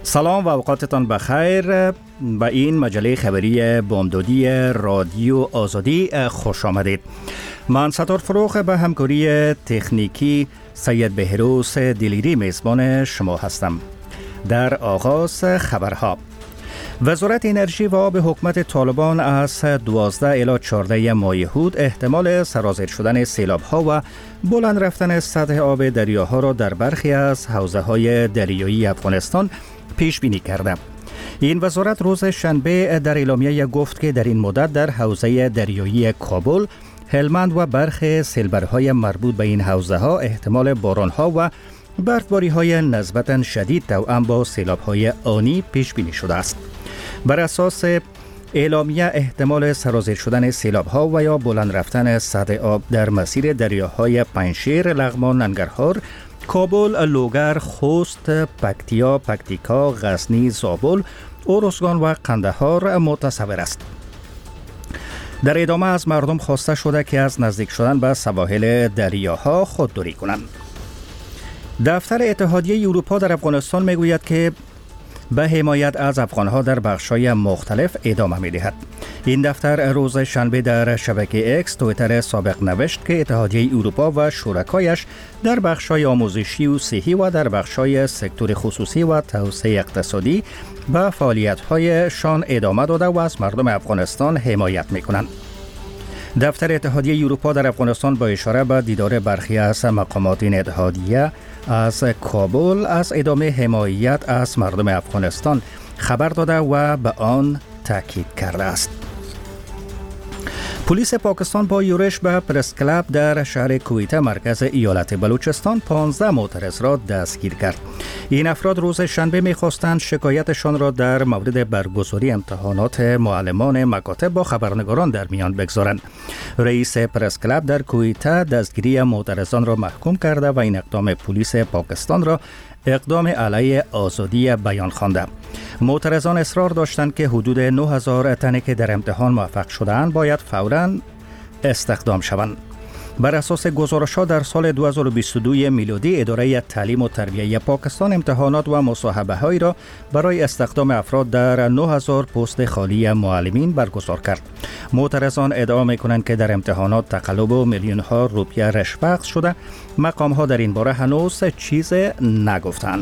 سلام و اوقاتتان بخیر. به این مجله خبری بامدادی رادیو آزادی خوش آمدید. من ستار فروخ به همکاری تکنیکی سید بهروز دلیری میزبان شما هستم. در آغاز خبرها: وزارت انرژی و آب حکومت طالبان از 12 الی 14 ماه هود احتمال سرازیر شدن سیلاب‌ها و بلند رفتن سطح آب دریاها را در برخی از حوزه‌های دریایی افغانستان پیش بینی کرده. این وزارت روز شنبه در اعلامیه گفت که در این مدت در حوزه دریایی کابل، هلمند و برخی سیلبرهای مربوط به این حوزه‌ها احتمال باران‌ها و برفباری‌های نسبتاً شدید توأم با سیلاب‌های آنی پیش بینی شده است. بر اساس اعلامیه احتمال سرازیر شدن سیلاب‌ها و یا بلند رفتن سطح آب در مسیر دریاهای پنجشیر، لغمان، ننگرهار، کابل، لوگر، خوست، پکتیا، پکتیکا، غزنی، زابل، ارزگان و قندهار متصور است. در ادامه از مردم خواسته شده که از نزدیک شدن به سواحل دریاها خودداری کنند. دفتر اتحادیه اروپا در افغانستان میگوید که به حمایت از افغانها در بخش‌های مختلف ادامه می‌دهد. این دفتر روز شنبه در شبکه اکس توییتر سابق نوشت که اتحادیه اروپا و شرکایش در بخش‌های آموزشی و صحی و در بخش‌های سکتور خصوصی و توسعه اقتصادی به فعالیت‌هایشان ادامه داده و از مردم افغانستان حمایت می‌کنند. دفتر اتحادیه اروپا در افغانستان با اشاره به دیدار برخی از مقامات این اتحادیه از کابل از ادامه حمایت از مردم افغانستان خبر داده و به آن تاکید کرده است. پلیس پاکستان با یورش به پرس کلاب در شهر کویته مرکز ایالت بلوچستان 15 معترض را دستگیر کرد. این افراد روز شنبه می‌خواستند شکایتشان را در مورد برگزاری امتحانات معلمان مکاتب با خبرنگاران در میان بگذارند. رئیس پرس کلاب در کویته دستگیری معترضان را محکوم کرده و این اقدام پلیس پاکستان را اقدام علیه آزادی بیان خوانده. معترضان اصرار داشتند که حدود 9000 تن که در امتحان موفق شده‌اند باید فوراً استخدام شوند. بر اساس گزارش‌ها در سال 2022 میلادی اداره تعلیم و تربیه پاکستان امتحانات و مصاحبه‌هایی را برای استخدام افراد در 9000 پست خالی معلمین برگزار کرد. معترضان ادعا می‌کنند که در امتحانات تقلب و میلیون‌ها روپیه رشوه شده. مقام‌ها در این باره هنوز چیز نگفتند.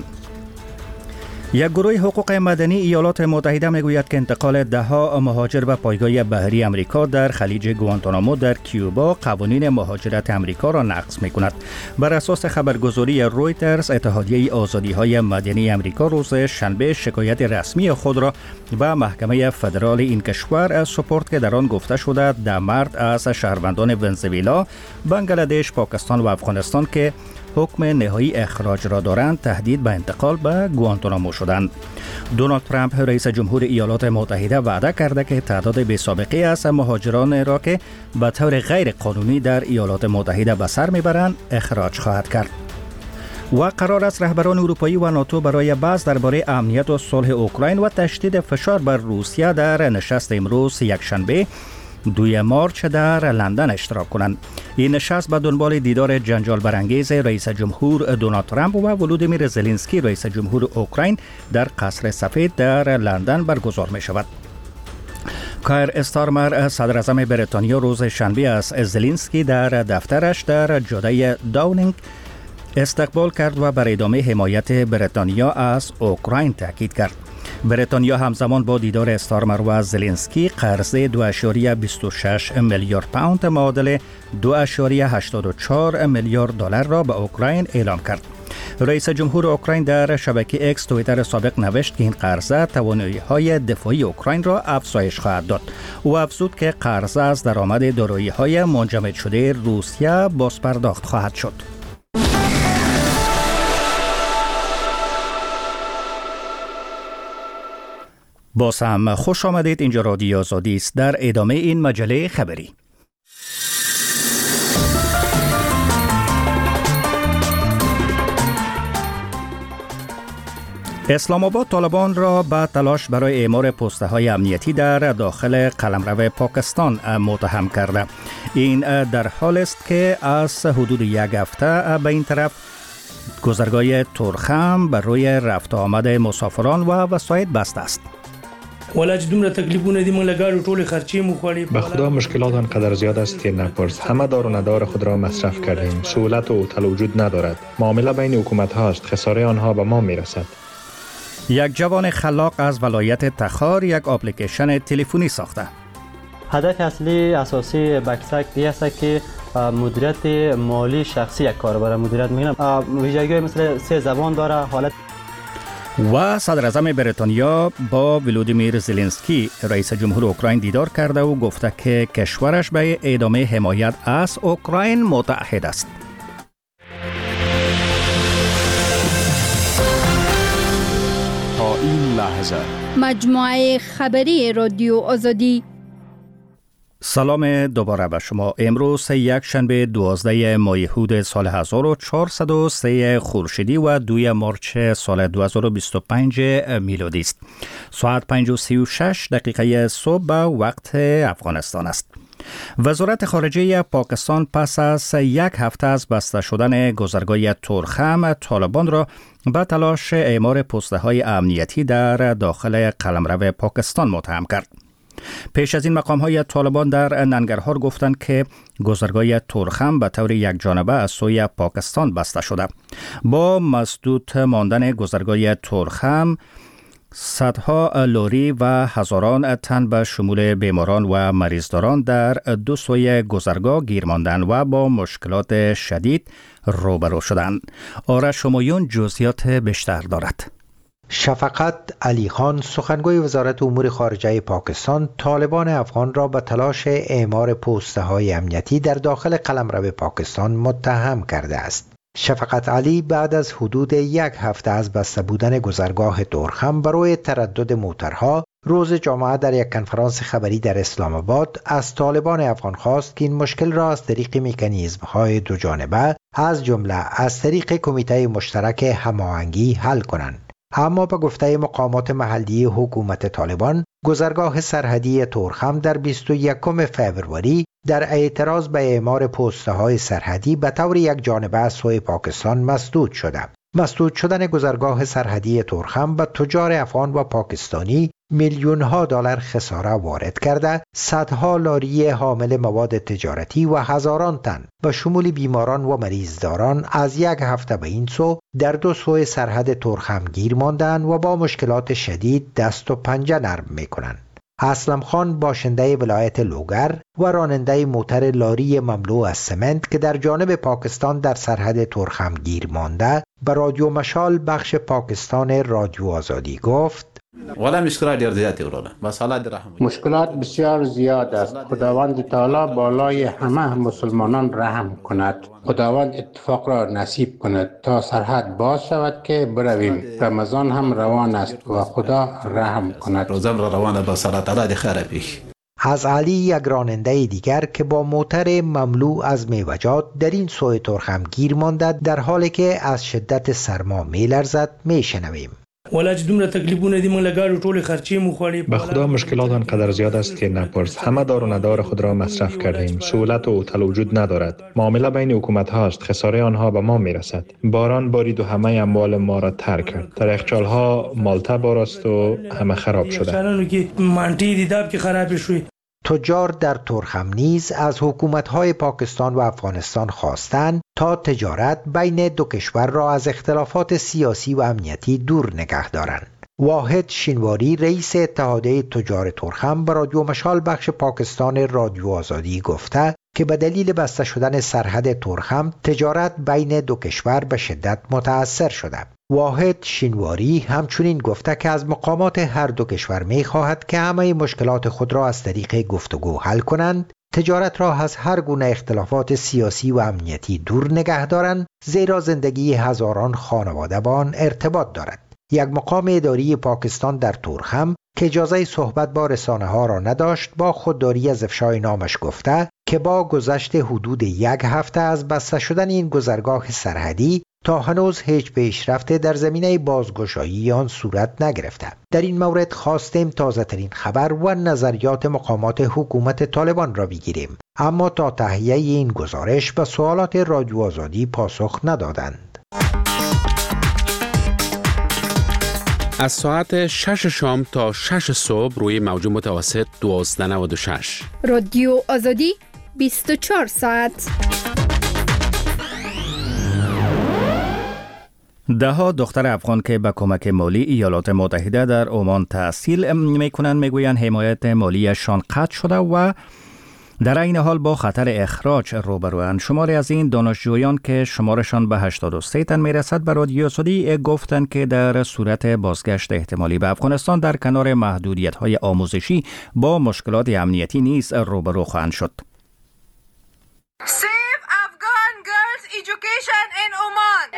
یک گروه حقوق مدنی ایالات متحده میگوید که انتقال ده‌ها مهاجر به پایگاه بحری امریکا در خلیج گوانتانامو در کیوبا قوانین مهاجرت امریکا را نقض می‌کند. بر اساس خبرگزاری رویترز، اتحادیه آزادی‌های مدنی امریکا روز شنبه شکایت رسمی خود را به محکمه فدرال این کشور سپرد که در آن گفته شده 10 مرد از شهروندان ونزوئلا، بنگلادش، پاکستان و افغانستان که حکم نهایی اخراج را دارند تهدید به انتقال به گوانتانامو شدند. دونالد ترامپ رئیس جمهور ایالات متحده وعده کرده که تعداد بی‌سابقه از مهاجران را که به طور غیر قانونی در ایالات متحده به سر میبرند اخراج خواهد کرد. و قرار است رهبران اروپایی و ناتو برای بحث درباره امنیت و صلح اوکراین و تشدید فشار بر روسیه در نشست امروز یکشنبه 2 مارچ در لندن اشتراک کنند. این نشست به دنبال دیدار جنجال برانگیز رئیس جمهور دونالد ترامپ و ولودیمیر زلنسکی رئیس جمهور اوکراین در قصر سفید در لندن برگزار می شود. کایر استارمر صدر اعظم بریتانیا روز شنبه از زلنسکی در دفترش در جاده داونینگ استقبال کرد و بر ادامه حمایت بریتانیا از اوکراین تاکید کرد. بریتانیا همزمان با دیدار استارمر و زلنسکی قرض 2.26 میلیارد پوند معادل 2.84 میلیارد دلار را به اوکراین اعلام کرد. رئیس جمهور اوکراین در شبکه اکس توییتر سابق نوشت که این قرضه توانایی‌های دفاعی اوکراین را افزایش خواهد داد. او افزود که قرضه از درآمد دارایی‌های منجمد شده روسیه بازپرداخت خواهد شد. باز هم خوش آمدید. اینجا رادیو آزادی است. در ادامه این مجله خبری: اسلام آباد طالبان را به تلاش برای اعمار پست‌های امنیتی در داخل قلمرو پاکستان متهم کرده. این در حال است که از حدود یک هفته به این طرف گذرگاه تورخم بر روی رفت آمد مسافران و وسایط بسته است. به خدا مشکلات آنقدر زیاد است که نپرس. همه دار و ندار خود را مصرف کردیم. سهولت و هتل وجود ندارد. معامله بین حکومت هاست. خساره آنها به ما میرسد. یک جوان خلاق از ولایت تخار یک اپلیکیشن تلفنی ساخته. هدف اصلی اساسی بکسک است که مدیریت مالی شخصی یک کاربر مدیریت میکنه. ویژگی مثل 3 زبان داره. حالت و صدر اعظم بریتانیا با ولودیمیر زلنسکی رئیس جمهور اوکراین دیدار کرده و گفته که کشورش به ادامه حمایت از اوکراین متعهد است. تا این لحظه مجموعه خبری رادیو آزادی. سلام دوباره به شما. امروز یک شنبه 12 ماه هود سال 1403 خورشیدی و 2 مارچ سال 2025 میلادی است. ساعت 5:36 دقیقه صبح به وقت افغانستان است. وزارت خارجه پاکستان پس از یک هفته از بسته شدن گذرگاه تورخم طالبان را به تلاش اعمار پست‌های امنیتی در داخل قلمرو پاکستان متهم کرد. پیش از این مقام‌های طالبان در ننگرهار گفتند که گذرگاه تورخم به طور یک جانبه از سوی پاکستان بسته شده. با مسدود ماندن گذرگاه تورخم صدها لوری و هزاران تن به شمول بیماران و مریضداران در دو سوی گذرگاه گیر ماندند و با مشکلات شدید روبرو شدند. آرش همایون جزئیات بیشتر دارد. شفقت علی خان سخنگوی وزارت امور خارجه پاکستان طالبان افغان را به تلاش اعمار پست‌های امنیتی در داخل قلمرو پاکستان متهم کرده است. شفقت علی بعد از حدود یک هفته از بسته بودن گذرگاه تورخم برای تردد موترها روز جمعه در یک کنفرانس خبری در اسلام آباد از طالبان افغان خواست که این مشکل را از طریق مکانیزم‌های دو جانبه از جمله از طریق کمیته مشترک هماهنگی حل کنند. اما به گفته مقامات محلی حکومت طالبان گذرگاه سرحدی تورخم در 21 فوریه در اعتراض به اعمار پست‌های سرحدی به طور یک جانبه از سوی پاکستان مسدود شده. مسدود شدن گذرگاه سرحدی تورخم به تجار افغان و پاکستانی میلیون‌ها دلار خساره وارد کرده، صدها لاری حامل مواد تجارتی و هزاران تن به شمول بیماران و مریضداران از یک هفته به این سو در دو سوی سرحد تورخم گیر ماندند و با مشکلات شدید دست و پنجه نرم می‌کنند. اسلم خان باشنده ولایت لوگر و راننده موتر لاری مملو از سمنت که در جانب پاکستان در سرحد تورخم گیر مانده به رادیو مشال بخش پاکستان رادیو آزادی گفت مشکلات بسیار زیاد است. خداوند تعالی بالای همه مسلمانان رحم کند. خداوند اتفاق را نصیب کند تا سرحد باز شود که برویم. رمضان هم روان است و خدا رحم کند. از علی یک راننده دیگر که با موتر مملو از میوجات در این سوی تورخم گیر مانده در حالی که از شدت سرما میلرزد میشنویم. به خدا مشکلات آنقدر زیاد است که نپرس. همه دار و ندار خود را مصرف کردیم. سهولت و هتل وجود ندارد. معامله بین حکومت هاست. خساره آنها به ما میرسد. باران بارید و همه اموال ما را تر کرد. در یخچال ها مالته باراست و همه خراب شده. تجار در تورخم نیز از حکومت‌های پاکستان و افغانستان خواستند تا تجارت بین دو کشور را از اختلافات سیاسی و امنیتی دور نگه دارند. واحد شینواری رئیس اتحادیه تجار تورخم به رادیو مشال بخش پاکستان رادیو آزادی گفته که به دلیل بسته شدن سرحد تورخم تجارت بین دو کشور به شدت متاثر شده. واحد شینواری همچنین گفته که از مقامات هر دو کشور می خواهد که همه مشکلات خود را از طریق گفتگو حل کنند، تجارت را از هر گونه اختلافات سیاسی و امنیتی دور نگه دارند، زیرا زندگی هزاران خانواده با آن ارتباط دارد. یک مقام اداری پاکستان در تورخم که اجازه صحبت با رسانه ها را نداشت با خودداری از افشای نامش گفته که با گذشت حدود یک هفته از بسته شدن این گذرگاه سرحدی تا هنوز هیچ پیشرفت در زمینه بازگشایی آن صورت نگرفته. در این مورد خواستیم تازه ترین خبر و نظریات مقامات حکومت طالبان را بگیریم، اما تا تهیه این گزارش به سوالات رادیو آزادی پاسخ ندادند. از ساعت 6 شام تا 6 صبح روی موج متوسط 1296. رادیو آزادی 24 ساعت. دهها دختر افغان که به کمک مالی ایالات متحده در عمان تحصیل میکنند میگویند حمایت مالیشان قطع شده و در این حال با خطر اخراج روبروند. شماری از این دانشجویان که شمارشان به 83 تن میرسد به رادیو آزادی گفتند که در صورت بازگشت احتمالی به افغانستان در کنار محدودیت‌های آموزشی با مشکلات امنیتی نیز روبرو خواهند شد. Save Afghan girls' education in Oman.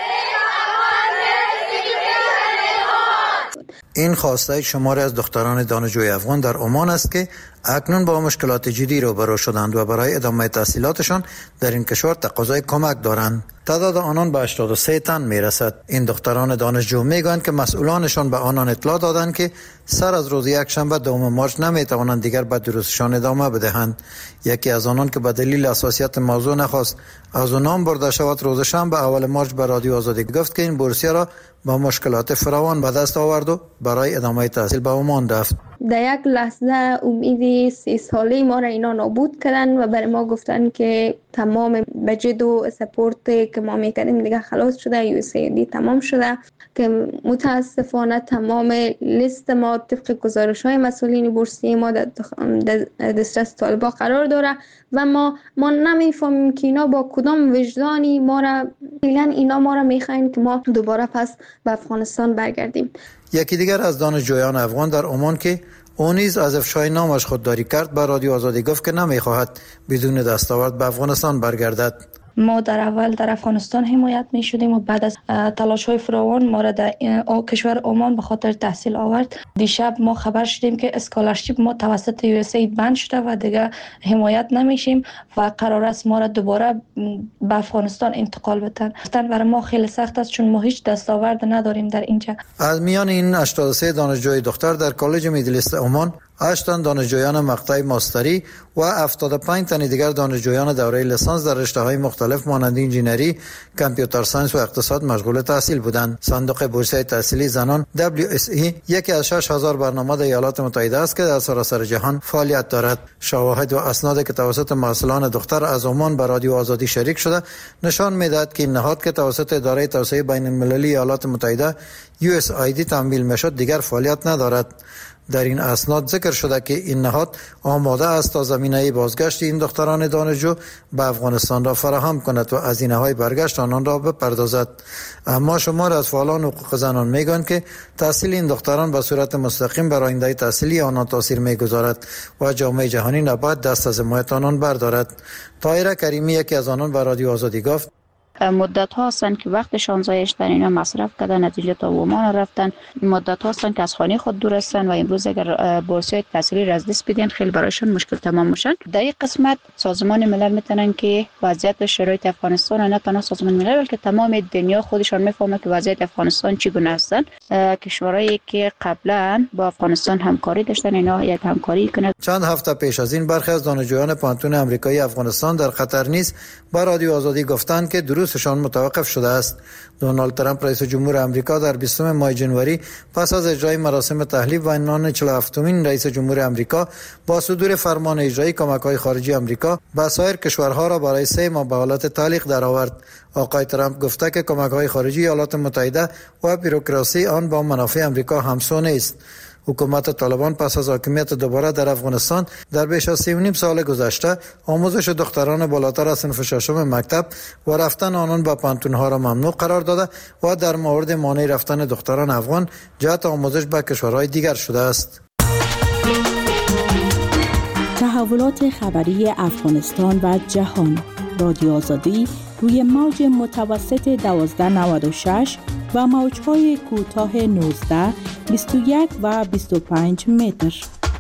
این خواسته شماری از دختران دانشجوی افغان در عمان است که اکنون با مشکلات جدی روبرو شدند و برای ادامه تحصیلاتشان در این کشور تقاضای کمک دارند. تعداد آنان به 83 تن میرسد. این دختران دانشجو میگویند که مسئولانشان به آنان اطلاع دادند که سر از روز یکشنبه دوم مارچ نمیتوانند دیگر به دروسشان ادامه بدهند. یکی از آنان که به دلیل حساسیت موضوع نخواست از او نام برده شود روز شنبه اول مارچ به رادیو آزادی گفت که این بورسیه را با مشکلات فراوان به دست آورد و برای ادامه تحصیل به عمان رفت. در یک لحظه امید 3 ساله ما را اینا نابود کردن و برای ما گفتن که تمام بجت و سپورت که ما میکردیم دیگه خلاص شده، USAID تمام شده، که متاسفانه تمام لیست ما طبق گزارش‌های مسئولین بورسیه ما در دسترس طالبا قرار داره و ما نمیفهمیم که اینا با کدام وجدانی ما را اینا ما را میخواین که ما دوباره پس به افغانستان برگردیم. یکی دیگر از دانشجویان افغان در عمان که او نیز از افشای نامش خودداری کرد به رادیو آزادی گفت که نمیخواهد بدون دستاورد به افغانستان برگردد. ما در اول در افغانستان حمایت می شدیم و بعد از تلاش‌های فراوان ما را در کشور عمان به خاطر تحصیل آورد. دیشب ما خبر شدیم که اسکالرشیپ ما توسط USAID بند شده و دیگه حمایت نمیشیم و قرار است ما را دوباره به افغانستان انتقال بدن. برای ما خیلی سخت است چون ما هیچ دستاورد نداریم در اینجا. از میان این 83 دانشجوی دختر در کالج میدلیست عمان 8 تن دانشجویان مقطع ماستری و 75 تن دیگر دانشجویان دوره لیسانس در رشته‌های مختلف مانند انجینری، کامپیوتر ساینس و اقتصاد مشغول تحصیل بودند. صندوق بورسیه تحصیلی زنان WSE یکی از 6000 برنامه در ایالات متحده است که در سراسر جهان فعالیت دارد. شواهد و اسنادی که توسط مسئولان دختر از عمان به رادیو آزادی شریک شده نشان می‌دهد که این نهاد که توسط اداره توسعه بین‌المللی ایالات متحده USAID تمویل میشد دیگر فعالیت ندارد. در این اسناد ذکر شده که این نهاد آماده است تا زمینه بازگشت این دختران دانشجو به افغانستان را فراهم کند و هزینه‌های برگشت آنان را بپردازد. اما شمار از فعالان حقوق زنان میگویند که تحصیل این دختران به صورت مستقیم بر آینده تحصیلی آنان تاثیر میگذارد و جامعه جهانی نباید دست از حمایت آنان بردارد. طاهره کریمی یکی از آنان به رادیو آزادی گفت مدت ها هستند که وقتشان ضایع شدن، اینا مصرف کردن، نتیجه تا عمان رفتن. مدت ها هستند که از خانه خود دور هستند و امروز اگر بورسیه تحصیلی را از دست بدن خیلی برایشان مشکل تمام میشن. در این قسمت سازمان ملل میتونن که وضعیت شرایط افغانستان نه تنها سازمان ملل بلکه تمام دنیا خودشان میفهمه که وضعیت افغانستان چگونه هستند. کشورهایی که قبلا با افغانستان همکاری داشتن اینا یک همکاری کنند. چند هفته پیش از این برخی از دانشجویان پانتون آمریکایی افغانستان در قطر نیز با رادیو آزادی گفتند که دروسشان متوقف شده است. دونالد ترامپ رئیس جمهور آمریکا در 20 ماه جنوری پس از اجرای مراسم تحلیف و عنوان 47مین رئیس جمهور آمریکا با صدور فرمان اجرایی کمک‌های خارجی آمریکا به سایر کشورها را برای 3 ماه به حالت تعلیق درآورد. آقای ترامپ گفته که کمک‌های خارجی ایالات متحده و بوروکراسی آن با منافع آمریکا همسو نیست. حکومت طالبان پس از حاکمیت دوباره در افغانستان در بیش از 3.5 سال گذشته آموزش دختران بالاتر از صنف ششم مکتب و رفتن آنان به پانتون‌ها را ممنوع قرار داده و در مورد مانع رفتن دختران افغان جهت آموزش به کشورهای دیگر شده است. تحولات خبری افغانستان و جهان. رادیو آزادی روی موج متوسط 1296 و موج‌های کوتاه 19، 21 و 25 متر.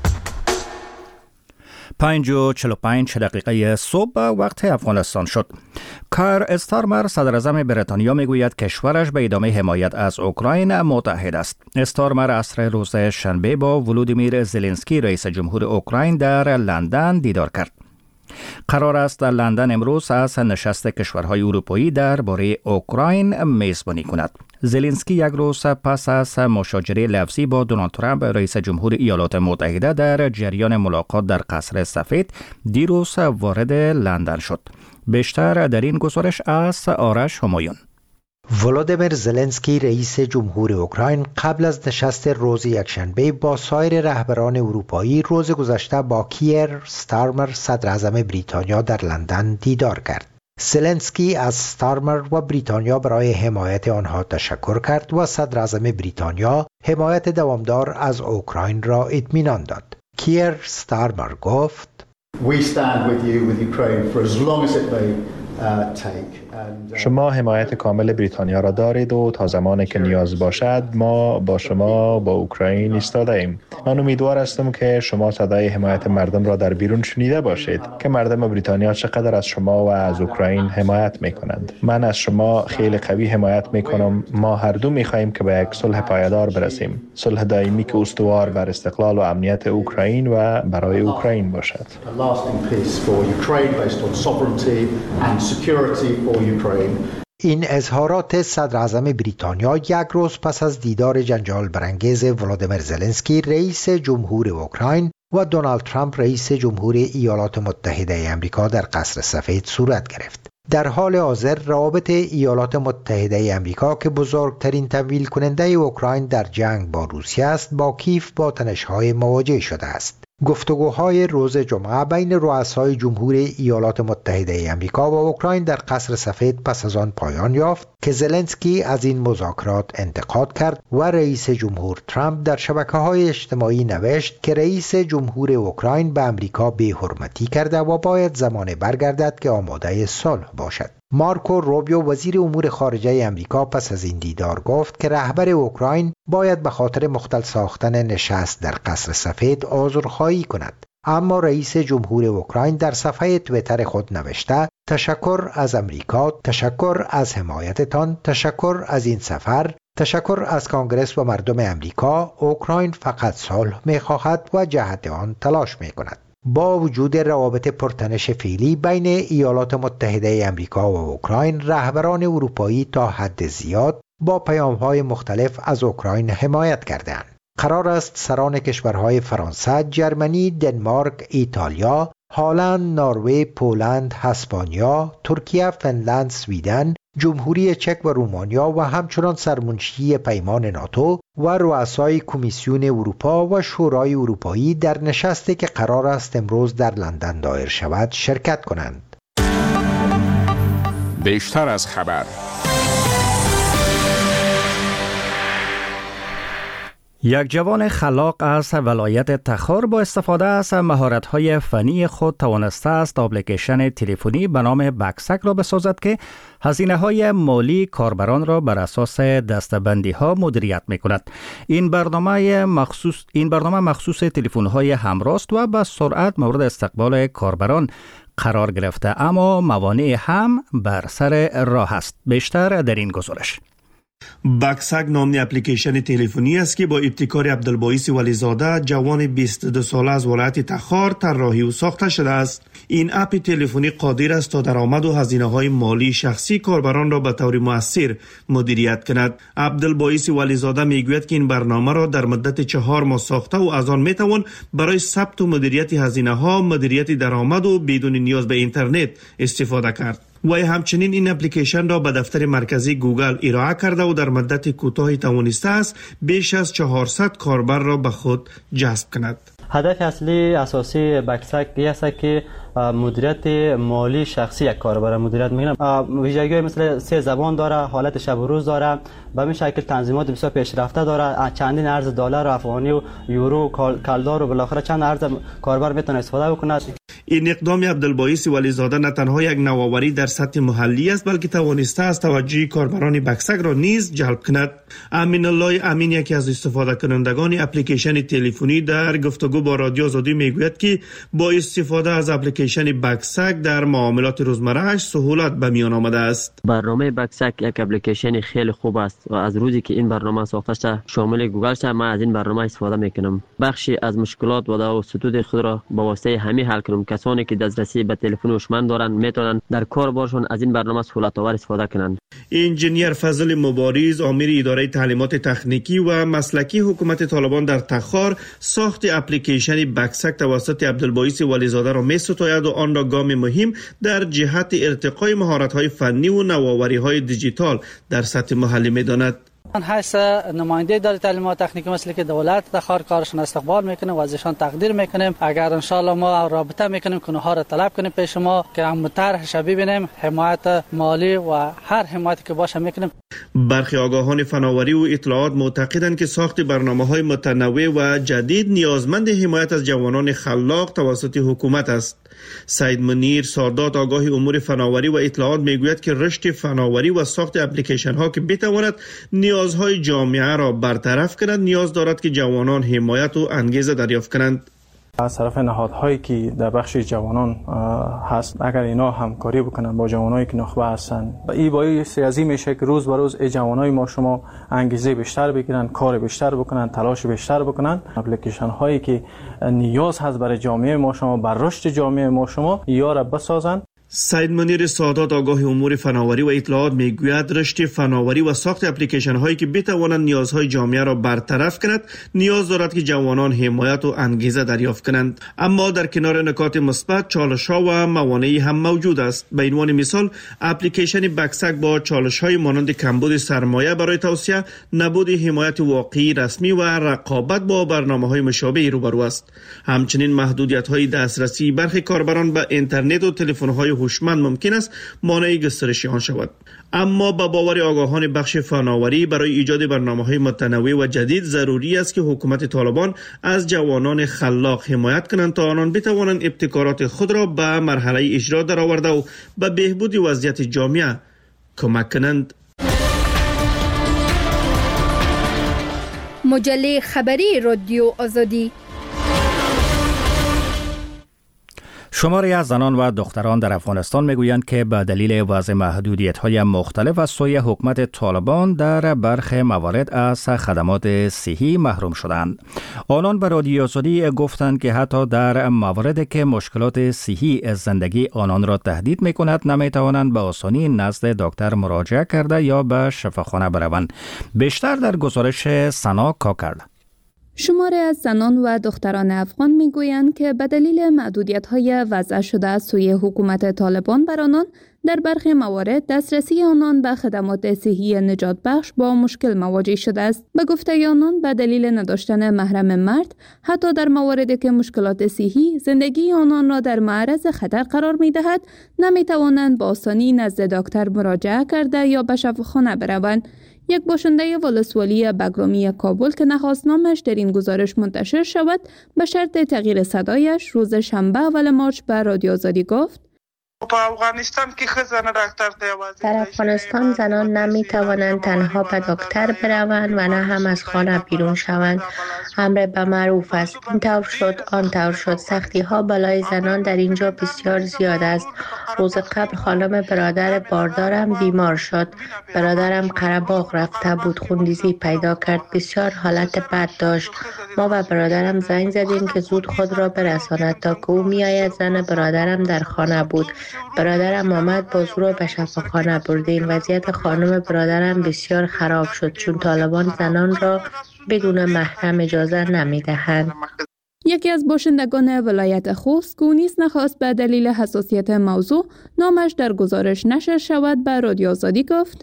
5:45 دقیقه صبح وقت افغانستان شد. کار استارمر صدر اعظم بریتانیا میگوید کشورش به ادامه حمایت از اوکراین متحد است. استارمر عصر روز شنبه با ولودیمیر زلنسکی رئیس جمهور اوکراین در لندن دیدار کرد. قرار است در لندن امروز از نشست کشورهای اروپایی درباره اوکراین میزبانی کند. زلنسکی یک روز پس از مشاجره لفظی با دونالد ترامپ رئیس جمهور ایالات متحده در جریان ملاقات در قصر سفید دیروز وارد لندن شد. بیشتر در این گزارش از آرش همایون. ولودیمیر زلنسکی رئیس جمهور اوکراین قبل از نشست روز یکشنبه با سایر رهبران اروپایی روز گذشته با کیر ستارمر صدر اعظم بریتانیا در لندن دیدار کرد. زلنسکی از ستارمر و بریتانیا برای حمایت آنها تشکر کرد و صدر اعظم بریتانیا حمایت دوامدار از اوکراین را اطمینان داد. کیر ستارمر گفت: We stand with you with Ukraine for as long as it may take. شما حمایت کامل بریتانیا را دارید و تا زمانی که نیاز باشد ما با شما با اوکراین ایستاده ایم. من امیدوار هستم که شما صدای حمایت مردم را در بیرون شنیده باشید که مردم بریتانیا چقدر از شما و از اوکراین حمایت می کنند. من از شما خیلی قوی حمایت می کنم. ما هر دو می خواهیم که به یک صلح پایدار برسیم. صلح دائمی که استوار بر استقلال و امنیت اوکراین و برای اوکراین باشد. این اظهارات صدر اعظم بریتانیا یک روز پس از دیدار جنجال برانگیز ولودیمیر زلنسکی رئیس جمهور اوکراین و دونالد ترامپ رئیس جمهور ایالات متحده آمریکا در قصر سفید صورت گرفت. در حال حاضر روابط ایالات متحده آمریکا که بزرگترین تمویل کننده اوکراین در جنگ با روسیه است با کیف با تنش‌های مواجه شده است. گفتگوهای روز جمعه بین رؤسای جمهور ایالات متحده آمریکا و اوکراین در قصر سفید پس از آن پایان یافت که زلنسکی از این مذاکرات انتقاد کرد و رئیس جمهور ترامپ در شبکه‌های اجتماعی نوشت که رئیس جمهور اوکراین به آمریکا بی‌حرمتی کرده و باید زمان برگردد که آماده صلح باشد. مارکو روبیو وزیر امور خارجه آمریکا پس از این دیدار گفت که رهبر اوکراین باید به خاطر مختل ساختن نشست در قصر سفید عذرخواهی کند. اما رئیس جمهور اوکراین در صفحه توییتر خود نوشته: تشکر از آمریکا، تشکر از حمایتتان، تشکر از این سفر، تشکر از کانگرس و مردم آمریکا. اوکراین فقط صلح می‌خواهد و جهت آن تلاش می‌کند. با وجود روابط پرتنش فعلی بین ایالات متحده آمریکا و اوکراین، رهبران اروپایی تا حد زیاد با پیام‌های مختلف از اوکراین حمایت کردند. قرار است سران کشورهای فرانسه، جرمنی، دنمارک، ایتالیا، هلند، نروژ، پولند، اسپانیا، ترکیه، فنلند، سویدن، جمهوری چک و رومانیا و همچنان سرمنشی پیمان ناتو و رؤسای کمیسیون اروپا و شورای اروپایی در نشستی که قرار است امروز در لندن دایر شود شرکت کنند. بیشتر از خبر. یک جوان خلاق از ولایت تخار با استفاده از مهارت‌های فنی خود توانسته است اپلیکیشن تلفنی به نام بکسک را بسازد که هزینه‌های مالی کاربران را بر اساس دسته‌بندی‌ها مدیریت می‌کند. این برنامه مخصوص تلفن‌های همراه است و به سرعت مورد استقبال کاربران قرار گرفته، اما موانع هم بر سر راه است. بیشتر در این گزارش. بکسک نام اپلیکیشن تلفنی است که با ابتکار عبدالبایس ولیزاده، جوان 22 ساله از ولایت تخار طراحی و ساخته شده است. این اپ تلفنی قادر است تا درآمد و هزینه‌های مالی شخصی کاربران را به طور مؤثر مدیریت کند. عبدالبایس ولیزاده میگوید که این برنامه را در مدت 4 ماه ساخته و از آن میتوان برای ثبت و مدیریت هزینه‌ها، مدیریت درآمد و بدون نیاز به اینترنت استفاده کرد. و همچنین این اپلیکیشن را به دفتر مرکزی گوگل ارائه کرده و در مدت کوتاهی توانسته است بیش از 400 کاربر را به خود جذب کند. هدف اصلی اساسی بکسک است که مدیریت مالی شخصی یک کاربر مدیریت می‌کنه. ویژگی‌های مثل 3 زبان داره، حالت شب و روز داره، به این شکل تنظیمات بسیار پیشرفته داره، چندین ارز دلار و افغانی و یورو کلدار و بالاخره چند ارز کاربر میتونه استفاده بکنه. این اقدام عبدالبایس ولیزاده نه تنها یک نوآوری در سطح محلی است بلکه توانسته است توجه کاربران بکسک را نیز جلب کند. امین الله امین یکی از استفاده کنندگان اپلیکیشن تلفنی در گفتگو سخنگو با رادیو آزادی میگوید که با استفاده از اپلیکیشن بکسک در معاملات روزمره‌اش سهولت به میان آمده است. برنامه بکسک یک اپلیکیشن خیلی خوب است و از روزی که این برنامه ساخته شده شامل گوگل شده من از این برنامه استفاده میکنم. بخشی از مشکلات و ستود خود را با واسطه همین حل کنم. کسانی که دسترسی به تلفن هوشمند دارند میتونن در کار بارشون از این برنامه سهولت آور استفاده کنند. انجینیر فضل مبارز آمر اداره تعلیمات تکنیکی و مسلکی حکومت طالبان در تخار ساخت اپلیکیشن بکسک توسط عبدالباعث ولیزاده را می‌ستاید و آن را گام مهم در جهت ارتقای مهارت‌های فنی و نوآوری‌های دیجیتال در سطح محلی می‌داند. من حیث نماینده اداره تعلیمات تکنیکی مسلکی دولت تخار کارشون استقبال میکنیم و ازشان تقدیر میکنیم. اگر ان شاء الله ما رابطه میکنیم که اونها را طلب کنیم پیش ما که هم طرح شبیه ببینیم، حمایت مالی و هر حمایتی که باشه میکنیم. برخی آگاهان فناوری و اطلاعات معتقدند که ساخت برنامه‌های متنوع و جدید نیازمند حمایت از جوانان خلاق توسط حکومت است. سید منیر سادات آگاه امور فناوری و اطلاعات میگوید که رشد فناوری و ساخت اپلیکیشن ها که بتواند نیازهای جامعه را برطرف کند نیاز دارد که جوانان حمایت و انگیزه دریافت کنند. از طرف نهادهایی که در بخش جوانان هست اگر اینا همکاری بکنن با جوانایی که نخبه هستن این باعث از این میشه که روز به روز جوانای ما شما انگیزه بیشتر بگیرن، کار بیشتر بکنن، تلاش بیشتر بکنن. اپلیکیشن هایی که نیاز هست برای جامعه ما شما، بر رشد جامعه ما شما یا را بسازن. سید منیر سادات آگاه امور فناوری و اطلاعات میگوید رشد فناوری و ساخت اپلیکیشن هایی که بتوانند نیازهای جامعه را برطرف کند نیاز دارد که جوانان حمایت و انگیزه دریافت کنند. اما در کنار نکات مثبت چالش ها و موانعی هم موجود است. به عنوان مثال اپلیکیشن بکسک با چالش های مانند کمبود سرمایه برای توسعه، نبود حمایت واقعی رسمی و رقابت با برنامه‌های مشابه روبرو است. همچنین محدودیت های دسترسی برخی کاربران به اینترنت و تلفن های هوشمند ممکن است مانع گسترش آن شود. اما با باور آگاهان بخش فناوری برای ایجاد برنامه‌های متنوع و جدید ضروری است که حکومت طالبان از جوانان خلاق حمایت کنند تا آنان بتوانند ابتکارات خود را به مرحله اجرا درآورده و به بهبود وضعیت جامعه کمک کنند. مجله خبری رادیو آزادی. شماری از زنان و دختران در افغانستان میگویند که به دلیل وضع محدودیت‌های مختلف از سوی حکومت طالبان در برخی موارد از خدمات صحی محروم شدند. آنان به رادیو آزادی گفتند که حتی در مواردی که مشکلات صحی از زندگی آنان را تهدید می‌کند نمی‌توانند به آسانی نزد دکتر مراجعه کرده یا به شفاخانه بروند. بیشتر در گزارش سنا کاکرد. شماری از زنان و دختران افغان میگویند که به دلیل محدودیت‌های وضع شده از سوی حکومت طالبان بر آنان در برخی موارد دسترسی آنان به خدمات صحی نجات بخش با مشکل مواجه شده است. به گفته آنان به دلیل نداشتن محرم مرد حتی در مواردی که مشکلات صحی زندگی آنان را در معرض خطر قرار می‌دهد نمی‌توانند با آسانی نزد دکتر مراجعه کرده یا به شفاخانه بروند. یک باشنده ولسوالی بگرامی کابل که نخواست نامش در این گزارش منتشر شود به شرط تغییر صدایش روز شنبه اول مارچ به رادیو آزادی گفت در افغانستان زنان نمی توانند تنها به دکتر بروند و نه هم از خانه بیرون شوند. امر به معروف است. این طور شد آن طور شد. سختی ها بالای زنان در اینجا بسیار زیاد است. روز قبل خانم برادر باردارم بیمار شد. برادرم قره‌باغ رفته بود، خونریزی پیدا کرد، بسیار حالت بد داشت. ما به برادرم زنگ زدیم که زود خود را برساند تا که او میآید. زن برادرم در خانه بود. برادرم آمد، بازو را به شفاخانه بردیم. وضعیت خانم برادرم بسیار خراب شد چون طالبان زنان را بدون محرم اجازه نمیدهند. یکی از باشندگان ولایت خوست که نیز نخواست به دلیل حساسیت موضوع نامش در گزارش نشر شود به رادیو آزادی گفت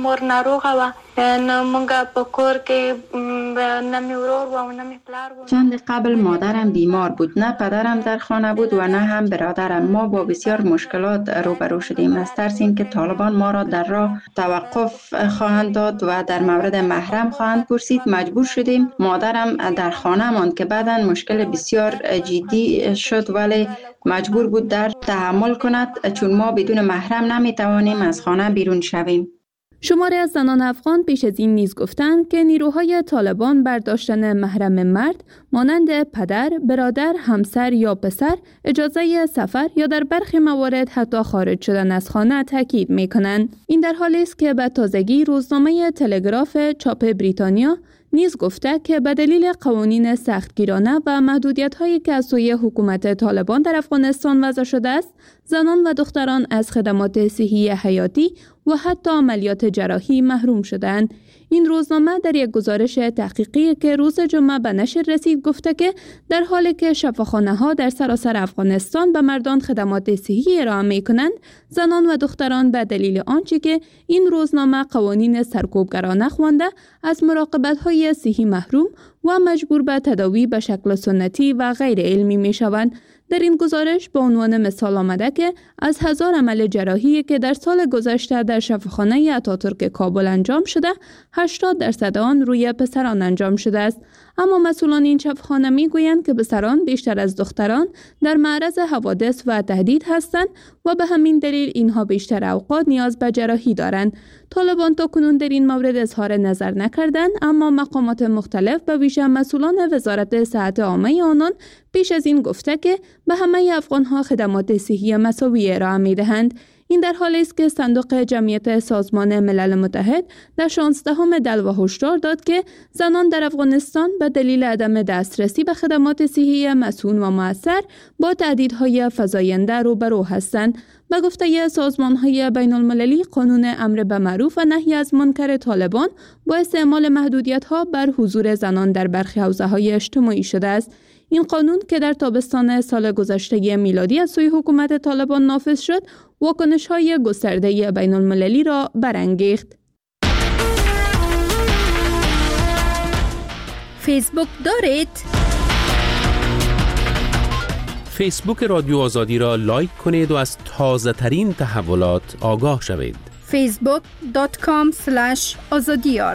چند قبل مادرم بیمار بود، نه پدرم در خانه بود و نه هم برادرم. ما با بسیار مشکلات روبرو شدیم از ترس اینکه طالبان ما را در راه توقف خواهند داد و در مورد محرم خواهند پرسید. مجبور شدیم مادرم در خانه ماند که بعداً مشکل بسیار جدی شد ولی مجبور بود در تحمل کند چون ما بدون محرم نمیتوانیم از خانه بیرون شویم. شماری از زنان افغان پیش از این نیز گفتند که نیروهای طالبان بر داشتن محرم مرد مانند پدر، برادر، همسر یا پسر اجازه سفر یا در برخی موارد حتی خارج شدن از خانه تاکید می‌کنند. این در حالی است که به تازگی روزنامه تلگراف چاپ بریتانیا نیز گفته که به دلیل قوانین سختگیرانه و محدودیت‌هایی که از سوی حکومت طالبان در افغانستان وضع شده است، زنان و دختران از خدمات صحی حیاتی و حتی عملیات جراحی محروم شدند. این روزنامه در یک گزارش تحقیقی که روز جمعه به نشر رسید گفته که در حالی که شفاخانه‌ها در سراسر افغانستان به مردان خدمات صحی ارائه می‌کنند، زنان و دختران به دلیل آنچه که این روزنامه قوانین سرکوبگرانه خوانده از مراقبت‌های صحی محروم و مجبور به تداوی به شکل سنتی و غیر علمی می‌شوند. در این گزارش به عنوان مثال آمده که از 1000 عمل جراحی که در سال گذشته در شفاخانه اتاتورک کابل انجام شده، 80% آن روی پسران انجام شده است. اما مسئولان این شفاخانه میگویند که پسران بیشتر از دختران در معرض حوادث و تهدید هستند و به همین دلیل اینها بیشتر اوقات نیاز به جراحی دارند. طالبان تاکنون در این مورد اظهار نظر نکردند، اما مقامات مختلف به ویژه مسئولان وزارت صحت عامه آنان پیش از این گفته که به همه افغانها خدمات صحی مساوی ارائه می‌دهند. این در حالی است که صندوق جمعیت سازمان ملل متحد در 16 دلو هشدار داد که زنان در افغانستان به دلیل عدم دسترسی به خدمات صحی مسئول و مؤثر با تهدیدهای فزاینده روبرو هستند. به گفته سازمان‌های بین‌المللی، قانون امر به معروف و نهی از منکر طالبان با استعمال محدودیت‌ها بر حضور زنان در برخی حوزه‌های اجتماعی شده است. این قانون که در تابستان سال گذشته میلادی از سوی حکومت طالبان نافذ شد، واکنش‌های گسترده بین‌المللی را برانگیخت. فیسبوک دارید؟ فیسبوک رادیو آزادی را لایک کنید و از تازه ترین تحولات آگاه شوید. facebook.com/azadiyar.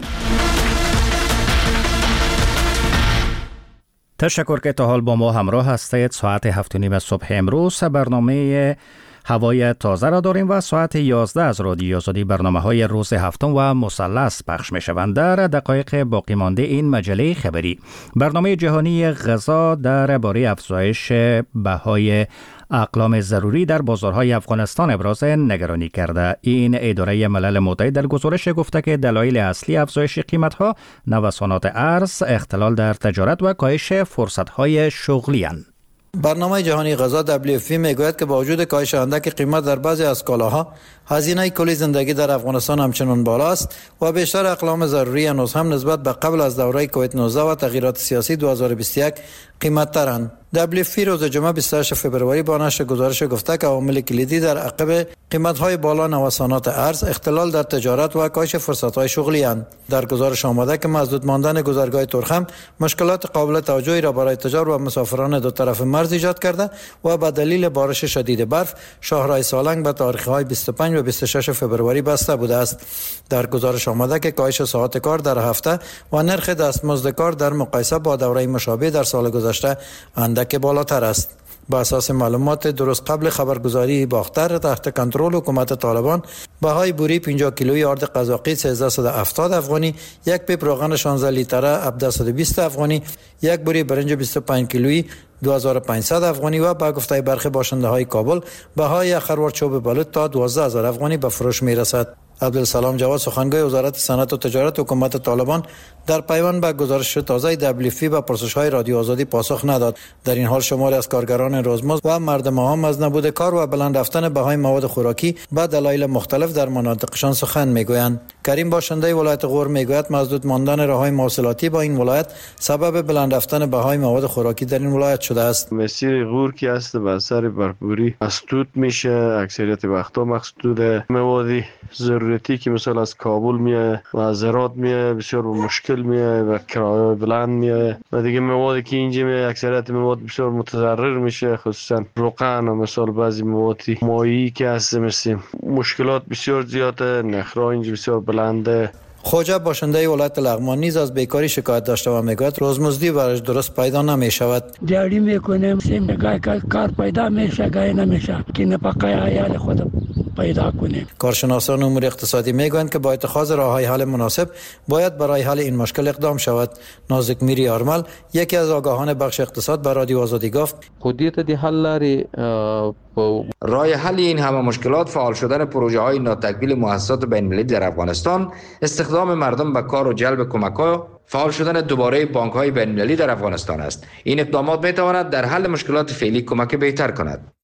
تشکر که تا حال با ما همراه هستید. ساعت 7:30 صبح امروز برنامه هوای تازه را داریم و ساعت 11 از رادیو آزادی برنامه‌های روز هفتم و مثلث پخش می‌شوند. در دقایق باقی مانده این مجله خبری برنامه جهانی غذا درباره افزایش بهای اقلام ضروری در بازارهای افغانستان ابراز نگرانی کرده. این اداره ملل متحد در گزارش گفته که دلایل اصلی افزایش قیمت‌ها نوسانات ارز، اختلال در تجارت و کاهش فرصت‌های شغلی اند. برنامه جهانی غذا WFP میگوید که با وجود کاهش اندک قیمت در بعضی از کالاها، هزینه کلی زندگی در افغانستان همچنان بالا است و بیشتر اقلام ضروری هنوز هم نسبت به قبل از دوره کووید 19 و تغییرات سیاسی 2021 قیمت ترند. WFP روز جمعه 28 فوریه با نشر گزارش گفته که عوامل کلیدی در عقب قیمت‌های بالا نوسانات ارز، اختلال در تجارت و کاهش فرصت‌های شغلی اند. در گزارش آمده که مسدود ماندن گذرگاه ترخم مشکلات قابل توجهی را برای تجار و مسافران دو طرف مرز ایجاد کرده و به دلیل بارش شدید برف شاهراه سالنگ به تاریخ‌های 25 و 26 فوریه بسته بوده است. در گزارش آمده که کاهش ساعات کار در هفته و نرخ دستمزد کار در مقایسه با دوره مشابه در سال گذشته اندک بالاتر است. با اساس معلومات درست قبل خبرگزاری باختر تحت کنترل حکومت طالبان، بهای بوری 50 کیلویی آرد قزاقی 1370 افغانی، یک پیپ روغن 16 لیتره 1720 افغانی، یک بوری برنج 25 کیلویی 2500 افغانی و با گفته برخی باشنده های کابل بهای خروار چوب بلوط تا 12000 افغانی به فروش می رسد. عبدالسلام جواد، سخنگوی وزارت صنعت و تجارت حکومت طالبان، در پیوند به گزارش تازه WFP و پرسش‌های رادیو آزادی پاسخ نداد. در این حال شماری از کارگران روزمزد و مردم عام از نبود کار و بلند رفتن بهای مواد خوراکی به دلایل مختلف در مناطقشان سخن میگویند. کریم باشنده ولایت غور میگوید مسدود ماندن راههای مواصلاتی با این ولایت سبب بلند رفتن بهای مواد خوراکی در این ولایت شده است. مسیر غور که است به اثر برفباری مسدود میشه، اکثریت وقتا مسدود مواد ضرورتی که مثلا از کابل میاد و از هرات میاد بسیار مشکل میاد و کرایه بلند میاد و دیگه موادی که اینجا میاد اکثریت مواد بسیار متضرر میشه، خصوصا روغن و مثلا بعضی مواد مایعی که هست مثل مشکلات بسیار زیاده، نرخ‌ها اینجا بسیار بلنده. خوجه باشنده ولایت لغمان نیز از بیکاری شکایت داشته و میگوید روزمزدی برایش درست پیدا نمیشود. دیاری میکنیم سیم گای کار پیدا میشه گای نمیشه که نفقه عیال خودم پیدا کنیم. کارشناسان امور اقتصادی میگویند که با اتخاذ راههای حل مناسب باید برای حل این مشکل اقدام شود. نازک میری آرمل یکی از آگاهان بخش اقتصاد به رادیو آزادی گفت خودیت دی حل لري راه حل این همه مشکلات فعال شدن پروژه های ناتکمیل مؤسسات بین المللی در افغانستان، استخدام مردم به کار و جلب کمک‌ها، فعال شدن دوباره بانک‌های بین المللی در افغانستان است. این اقدامات می‌تواند در حل مشکلات فعلی کمک بهتر کند.